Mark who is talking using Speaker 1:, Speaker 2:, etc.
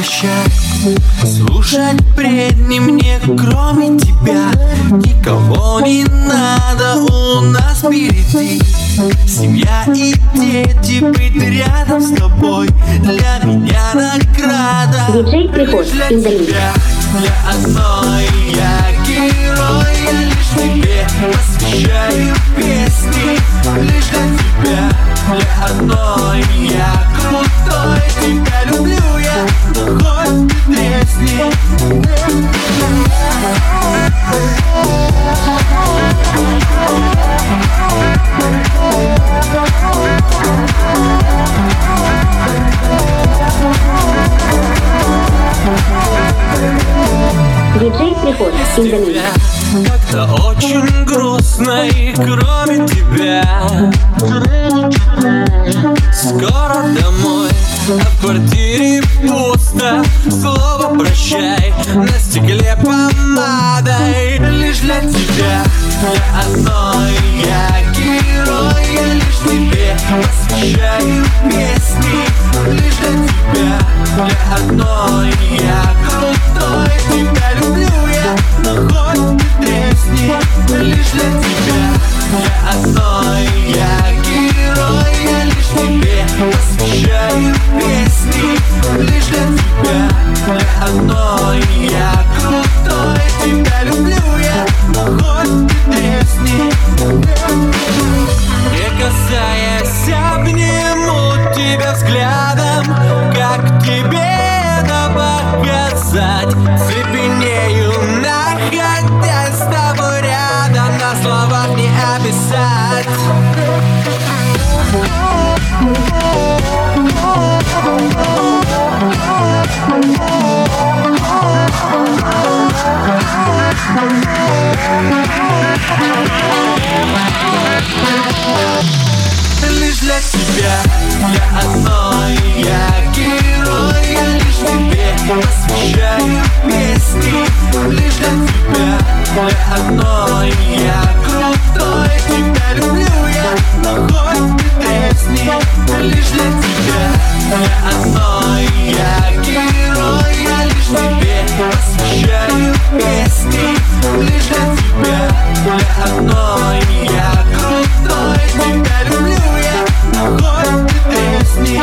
Speaker 1: прощай. Слушать впредь мне, кроме тебя, никого не надо у нас впереди. Семья и дети, быть рядом с тобой для меня награда.
Speaker 2: Диджей Приход,
Speaker 1: Для тебя, для одной я герой, я лишь тебе посвящаю песни. Лишь для тебя, для одной я крутой, тебя люблю я, но хоть ты тресни.
Speaker 2: Диджей Приход,
Speaker 1: как-то очень грустно, и кроме тебя скоро домой, а в квартире пусто. Слово прощай на стекле помадой. Лишь для тебя, для одной я герой, я лишь тебе посвящаю песни. Лишь для тебя, для одной я крутой, тебя люблю я, но хоть ты тресни. Лишь для тебя, для одной я герой, я лишь тебе посвящаю песни. Лишь для тебя, для одной я крутой, тебя люблю я, но хоть ты тресни. Не касаясь, обниму тебя взглядом, как тебе это показать? Цепенею, находясь с тобой рядом, на словах не описать. Лишь для тебя, для одной я герой, я лишь тебе посвящаю песни. Лишь для тебя, для одной я крутой, тебя люблю я, но хоть ты тресни. Лишь для тебя, для одной я герой, я лишь тебе посвящаю песни. Лишь для тебя, для одной я крутой, тебя люблю я, но хоть ты тресни.